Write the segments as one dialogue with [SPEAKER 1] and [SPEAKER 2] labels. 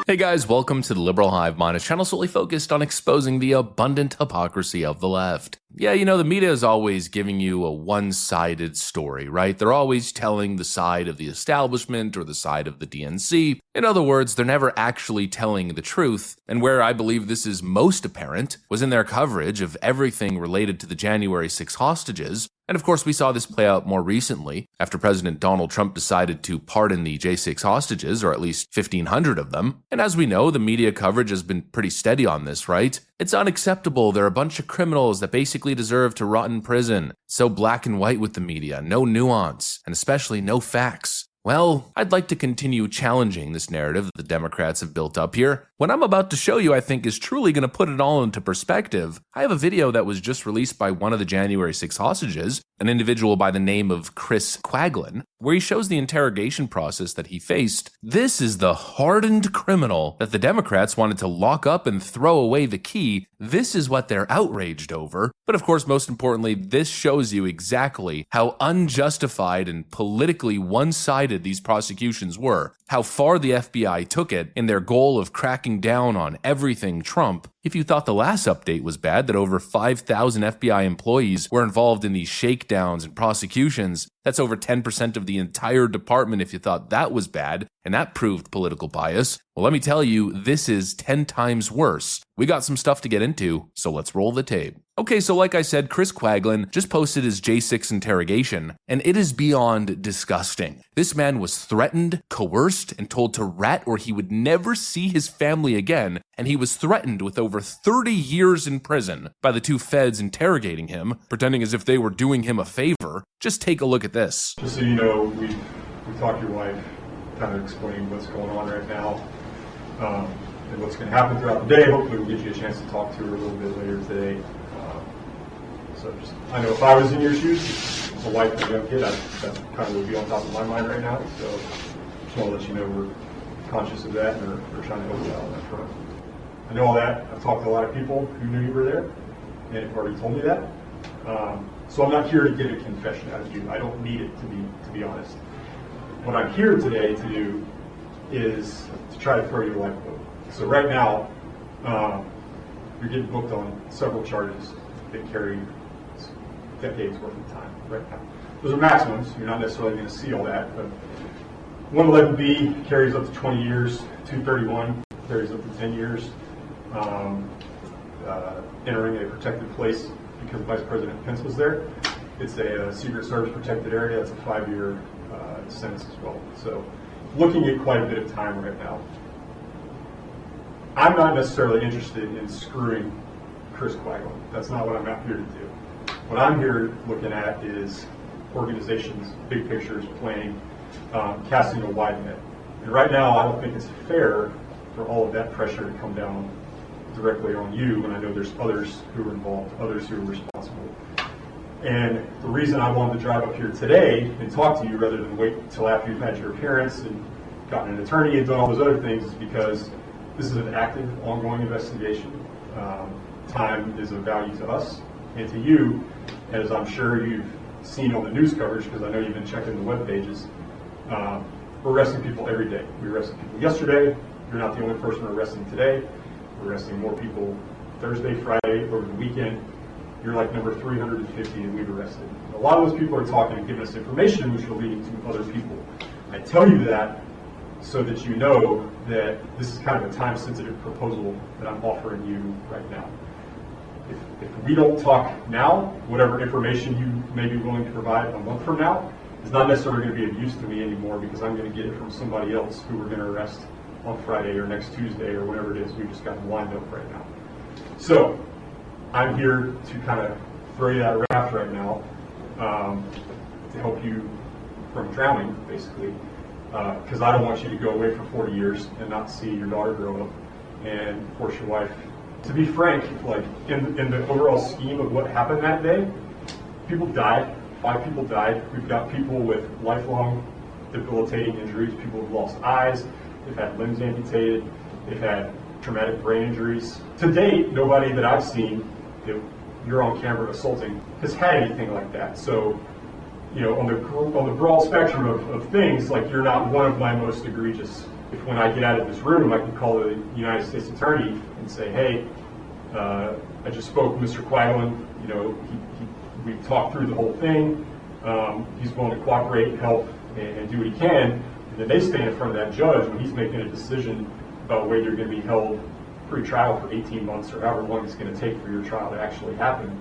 [SPEAKER 1] Hey guys, welcome to the Liberal Hive Mind, a channel solely focused on exposing the abundant hypocrisy of the left. Yeah, the media is always giving you a one-sided story, right? They're always telling the side of the establishment or the side of the DNC. In other words, they're never actually telling the truth. And where I believe this is most apparent was in their coverage of everything related to the January 6 hostages. And of course, we saw this play out more recently after President Donald Trump decided to pardon the J6 hostages, or at least 1,500 of them. And as we know, the media coverage has been pretty steady on this, right? It's unacceptable. They're a bunch of criminals that basically deserve to rot in prison. So black and white with the media, no nuance, and especially no facts. Well, I'd like to continue challenging this narrative that the Democrats have built up here. What I'm about to show you, I think, is truly going to put it all into perspective. I have a video that was just released by one of the January 6 hostages, an individual by the name of Chris Quaglin, where he shows the interrogation process that he faced. This is the hardened criminal that the Democrats wanted to lock up and throw away the key. This is what they're outraged over. But of course, most importantly, this shows you exactly how unjustified and politically one-sided these prosecutions were, how far the FBI took it in their goal of cracking down on everything Trump. If you thought the last update was bad, that over 5,000 FBI employees were involved in these shakedowns and prosecutions, that's over 10% of the entire department if you thought that was bad, and that proved political bias. Well, let me tell you, this is 10 times worse. We got some stuff to get into, so let's roll the tape. Okay, so like I said, Chris Quaglin just posted his J6 interrogation, and it is beyond disgusting. This man was threatened, coerced, and told to rat or he would never see his family again, and he was threatened with over 30 years in prison by the two feds interrogating him, pretending as if they were doing him a favor. Just take a look at this.
[SPEAKER 2] Just so you know, we talked to your wife, kind of explaining what's going on right now, and what's going to happen throughout the day. Hopefully we'll get you a chance to talk to her a little bit later today. I know if I was in your shoes, as a wife and a young kid, that kind of would be on top of my mind right now. So just want to let you know we're conscious of that, and we're trying to help you out on that front. I know all that. I've talked to a lot of people who knew you were there, and have already told me that. So I'm not here to get a confession out of you. I don't need it, to be honest. What I'm here today to do is to try to throw your life book. So right now, you're getting booked on several charges that carry decades worth of time right now. Those are maximums. You're not necessarily going to see all that, but 111B carries up to 20 years, 231 carries up to 10 years. Entering a protected place because Vice President Pence was there. It's a Secret Service protected area. That's a 5-year sentence as well. So looking at quite a bit of time right now. I'm not necessarily interested in screwing Chris Quaglin. That's not what I'm out here to do. What I'm here looking at is organizations, big pictures, planning, casting a wide net. And right now, I don't think it's fair for all of that pressure to come down directly on you when I know there's others who are involved, others who are responsible. And the reason I wanted to drive up here today and talk to you rather than wait until after you've had your appearance and gotten an attorney and done all those other things is because this is an active, ongoing investigation. Time is of value to us and to you, as I'm sure you've seen on the news coverage, because I know you've been checking the web pages. We're arresting people every day. We arrested people yesterday. You're not the only person we're arresting today. We're arresting more people Thursday, Friday, over the weekend. You're like number 350 that we've arrested. A lot of those people are talking and giving us information which are leading to other people. I tell you that so that you know that this is kind of a time-sensitive proposal that I'm offering you right now. If we don't talk now, whatever information you may be willing to provide a month from now is not necessarily going to be of use to me anymore because I'm going to get it from somebody else who we're going to arrest on Friday or next Tuesday or whatever it is. We just got them lined up right now. So I'm here to kind of throw you that raft right now to help you from drowning, basically, because I don't want you to go away for 40 years and not see your daughter grow up and force your wife. To be frank, like in the overall scheme of what happened that day, people died. 5 people died. We've got people with lifelong debilitating injuries. People have lost eyes. They've had limbs amputated. They've had traumatic brain injuries. To date, nobody that I've seen that you're on camera assaulting has had anything like that. So, you know, on the broad spectrum of things, like you're not one of my most egregious if when I get out of this room, I can call the United States Attorney and say, hey, I just spoke with Mr. Quaglin, we talked through the whole thing, he's willing to cooperate and help and do what he can, and then they stand in front of that judge when he's making a decision about whether you're going to be held pre-trial for 18 months or however long it's going to take for your trial to actually happen,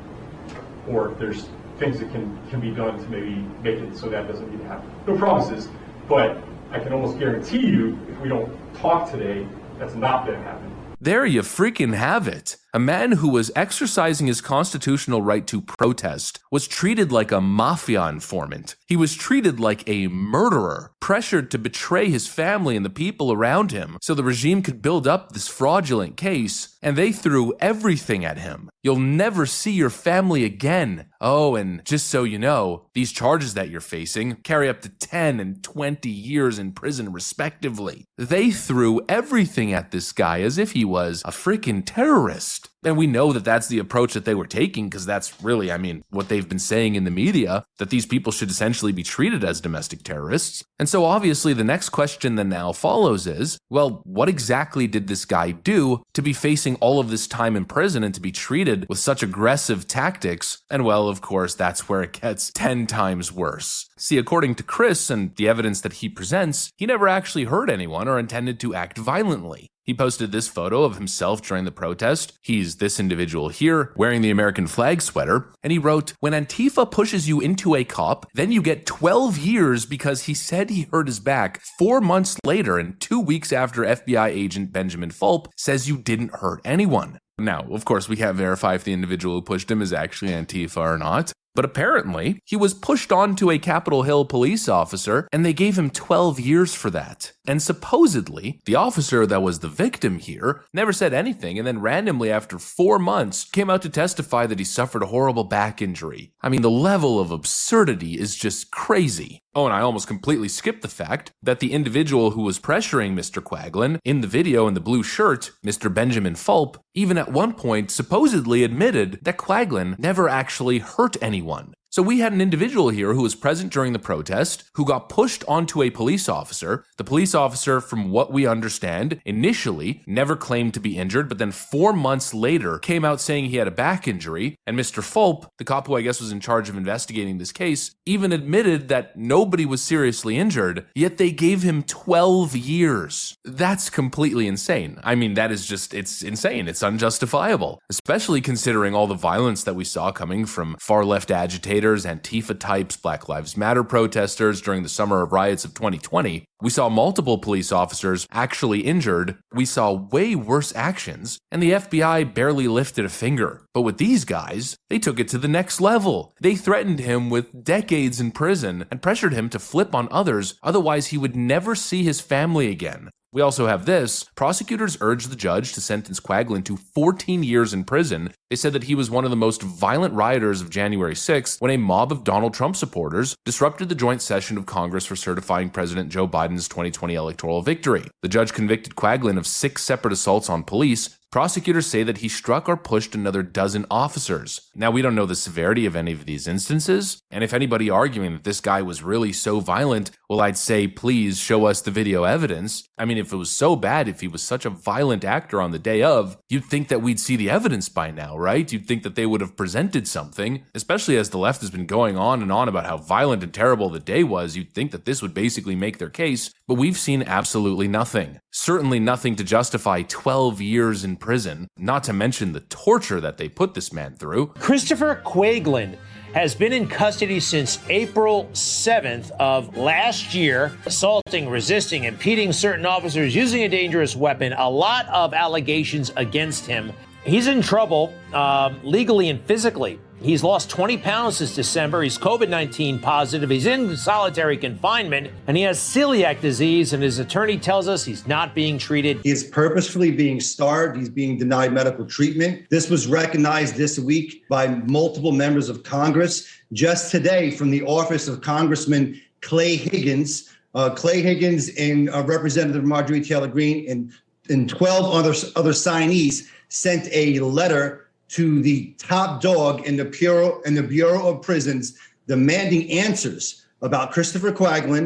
[SPEAKER 2] or if there's things that can be done to maybe make it so that doesn't need to happen. No promises, but I can almost guarantee you if we don't talk today, that's not going to happen.
[SPEAKER 1] There you freaking have it. A man who was exercising his constitutional right to protest was treated like a mafia informant. He was treated like a murderer, pressured to betray his family and the people around him so the regime could build up this fraudulent case, and they threw everything at him. You'll never see your family again. Oh, and just so you know, these charges that you're facing carry up to 10 and 20 years in prison respectively. They threw everything at this guy as if he was a freaking terrorist. And we know that that's the approach that they were taking because that's really, what they've been saying in the media, that these people should essentially be treated as domestic terrorists. And so obviously the next question that now follows is, well, what exactly did this guy do to be facing all of this time in prison and to be treated with such aggressive tactics? And well, of course, that's where it gets 10 times worse. See, according to Chris and the evidence that he presents, he never actually hurt anyone or intended to act violently. He posted this photo of himself during the protest. He's this individual here, wearing the American flag sweater, and he wrote, "When Antifa pushes you into a cop, then you get 12 years because he said he hurt his back 4 months later and 2 weeks after FBI agent Benjamin Fulp says you didn't hurt anyone." Now, of course, we can't verify if the individual who pushed him is actually Antifa or not. But apparently, he was pushed onto a Capitol Hill police officer, and they gave him 12 years for that. And supposedly, the officer that was the victim here never said anything, and then randomly after 4 months, came out to testify that he suffered a horrible back injury. The level of absurdity is just crazy. Oh, and I almost completely skipped the fact that the individual who was pressuring Mr. Quaglin in the video in the blue shirt, Mr. Benjamin Fulp, even at one point supposedly admitted that Quaglin never actually hurt anyone. So we had an individual here who was present during the protest, who got pushed onto a police officer. The police officer, from what we understand, initially never claimed to be injured, but then 4 months later came out saying he had a back injury. And Mr. Fulp, the cop who I guess was in charge of investigating this case, even admitted that nobody was seriously injured, yet they gave him 12 years. That's completely insane. That is just, it's insane. It's unjustifiable, especially considering all the violence that we saw coming from far-left agitators, Antifa types, Black Lives Matter protesters during the summer of riots of 2020. We saw multiple police officers actually injured. We saw way worse actions, and the FBI barely lifted a finger. But with these guys, they took it to the next level. They threatened him with decades in prison and pressured him to flip on others, otherwise he would never see his family again. We also have this. Prosecutors urged the judge to sentence Quaglin to 14 years in prison. They said that he was one of the most violent rioters of January 6th when a mob of Donald Trump supporters disrupted the joint session of Congress for certifying President Joe Biden's 2020 electoral victory. The judge convicted Quaglin of 6 separate assaults on police. Prosecutors say that he struck or pushed another dozen officers. Now, we don't know the severity of any of these instances, and if anybody arguing that this guy was really so violent, well, I'd say please show us the video evidence. If it was so bad, if he was such a violent actor on the day of, you'd think that we'd see the evidence by now, right? You'd think that they would have presented something, especially as the left has been going on and on about how violent and terrible the day was. You'd think that this would basically make their case, but we've seen absolutely nothing. Certainly nothing to justify 12 years in prison, not to mention the torture that they put this man through.
[SPEAKER 3] Christopher Quaglin has been in custody since April 7th of last year, assaulting, resisting, impeding certain officers, using a dangerous weapon, a lot of allegations against him. He's in trouble legally and physically. He's lost 20 pounds since December. He's COVID-19 positive. He's in solitary confinement, and he has celiac disease, and his attorney tells us he's not being treated.
[SPEAKER 4] He is purposefully being starved. He's being denied medical treatment. This was recognized this week by multiple members of Congress. Just today, from the office of Congressman Clay Higgins. Clay Higgins and Representative Marjorie Taylor Greene and 12 other signees sent a letter to the top dog in the Bureau of Prisons, demanding answers about Christopher Quaglin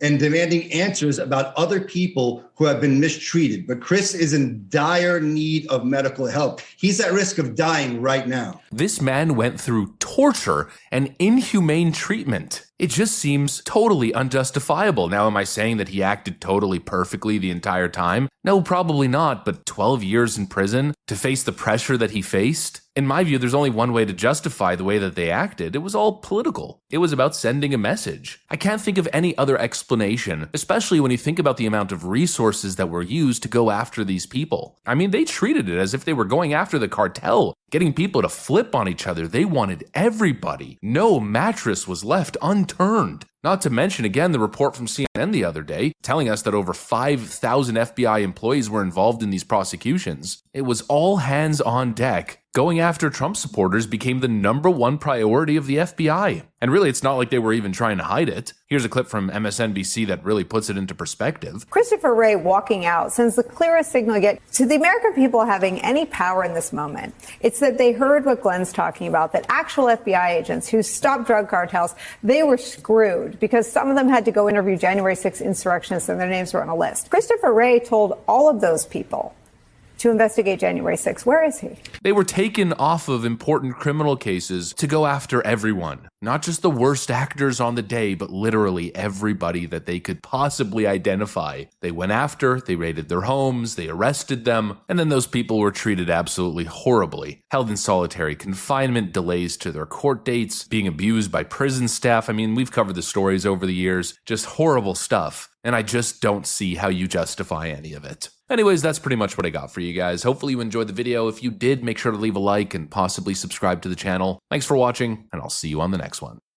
[SPEAKER 4] and demanding answers about other people who have been mistreated. But Chris is in dire need of medical help. He's at risk of dying right now.
[SPEAKER 1] This man went through torture and inhumane treatment. It just seems totally unjustifiable. Now, am I saying that he acted totally perfectly the entire time? No, probably not, but 12 years in prison to face the pressure that he faced? In my view, there's only one way to justify the way that they acted. It was all political. It was about sending a message. I can't think of any other explanation, especially when you think about the amount of resources that were used to go after these people. I mean, they treated it as if they were going after the cartel, getting people to flip on each other. They wanted everybody. No mattress was left unturned. Not to mention, again, the report from CNN the other day telling us that over 5,000 FBI employees were involved in these prosecutions. It was all hands on deck. Going after Trump supporters became the #1 priority of the FBI. And really, it's not like they were even trying to hide it. Here's a clip from MSNBC that really puts it into perspective.
[SPEAKER 5] Christopher Wray walking out sends the clearest signal yet to the American people having any power in this moment. It's that they heard what Glenn's talking about, that actual FBI agents who stopped drug cartels, they were screwed because some of them had to go interview January 6th insurrectionists and their names were on a list. Christopher Wray told all of those people to investigate January 6th. Where is he?
[SPEAKER 1] They were taken off of important criminal cases to go after everyone. Not just the worst actors on the day, but literally everybody that they could possibly identify. They went after, they raided their homes, they arrested them, and then those people were treated absolutely horribly. Held in solitary confinement, delays to their court dates, being abused by prison staff. I mean, we've covered the stories over the years. Just horrible stuff. And I just don't see how you justify any of it. Anyways, that's pretty much what I got for you guys. Hopefully you enjoyed the video. If you did, make sure to leave a like and possibly subscribe to the channel. Thanks for watching, and I'll see you on the next one.